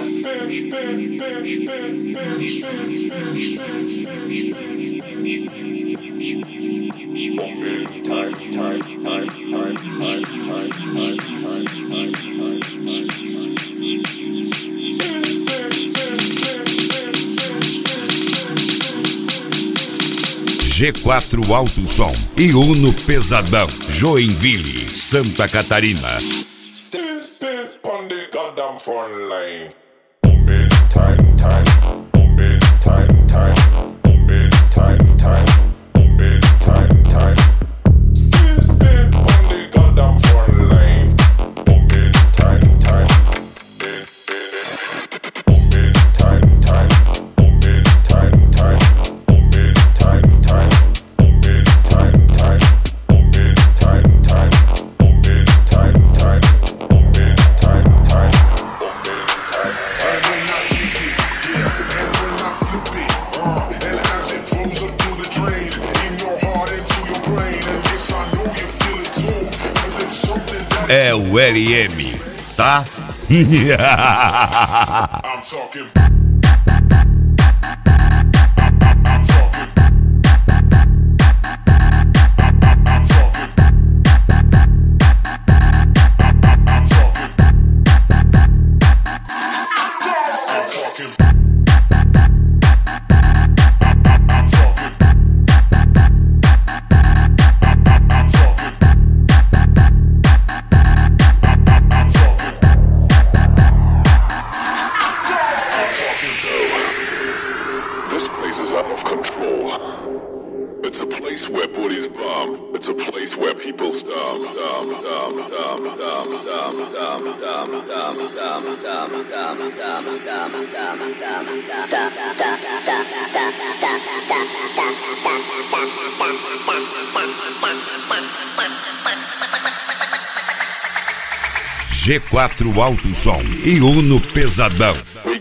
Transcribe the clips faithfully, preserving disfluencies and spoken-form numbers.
G quatro Alto Som e Uno Pesadão, Joinville, Santa Catarina. Still, still on the goddamn phone line. Boom it time, time. Boom it time, time. Boom it time, time. Boom it time, time. Still, still on the goddamn phone line. Boom it time, time. Boom it time, time. Boom it time, time. Boom it time, time. Boom it time, time. Boom it time, time. Boom it time, time. É o L M, tá? I'm talking. G quatro Alto Som e Uno Pesadão.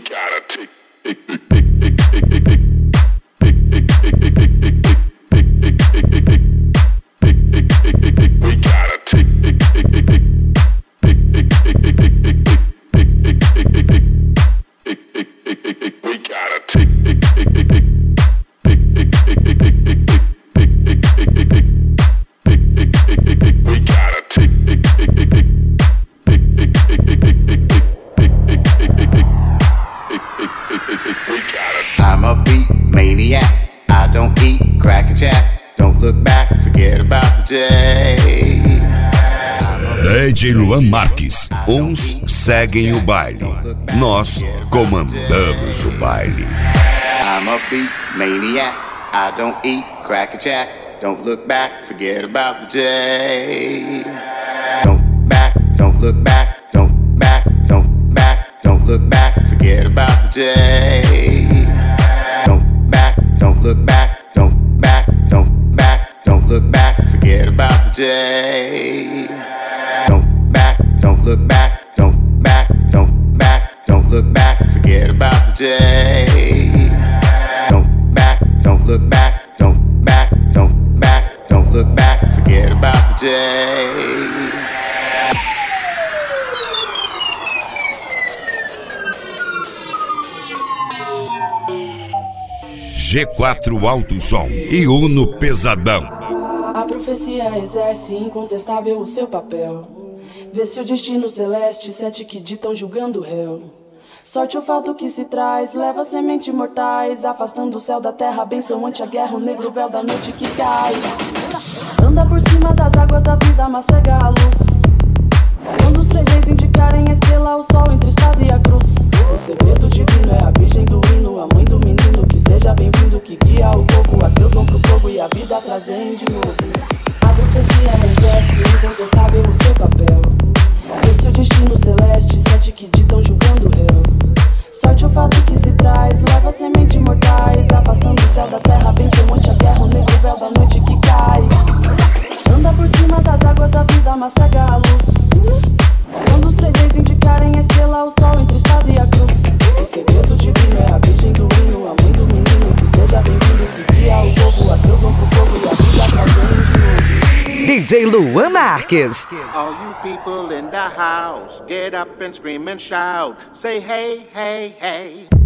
I'm a beat maniac. I don't eat crackerjack. Don't look back, forget about the day. D J Luan Marques. Uns seguem o baile, nós comandamos o baile. I'm a beat maniac. I don't eat crackerjack. Don't look back, forget about the day. Don't back, don't look back, don't back, don't back, don't look back, forget about the day. Don't back, don't look back, don't back, don't back, don't look back, forget about the day. Don't back, don't look back, don't back, don't back, don't look back, forget about the day. Don't back, don't look back, don't back, don't back, don't look back, forget about the day. G quatro Alto Som e Uno Pesadão. A profecia exerce incontestável o seu papel. Vê se o destino celeste, sete que ditam julgando o réu. Sorte o fato que se traz, leva semente mortais, afastando o céu da terra, benção ante a guerra, o negro véu da noite que cai. Anda por cima das águas da vida, mas cega a luz. Quando os três reis indicarem a estrela, o sol entre a espada e a cruz. O segredo divino é a virgem do hino, a mãe do menino, que seja bem-vindo, que guia o povo. Adeus vão pro fogo e a vida trazem de novo. A profecia exerce incontestável o seu papel. Esse é o destino celeste, sete que ditam julgando o réu. Sorte o fato que se traz, leva semente mortais, afastando o céu da terra, benção ante a guerra, o negro véu da noite que cai. Anda por cima das águas da vida, mas cega a luz. Quando os três reis indicarem a estrela, o sol entre a espada e a cruz. O segredo divino é a virgem do hino, a mãe do menino, que seja bem-vindo, que guia o povo. Adeus vão pro fogo e a vida trazendo de novo. D J Luan Marques. All you people people in the house, get up and scream and shout. Say hey, hey, hey.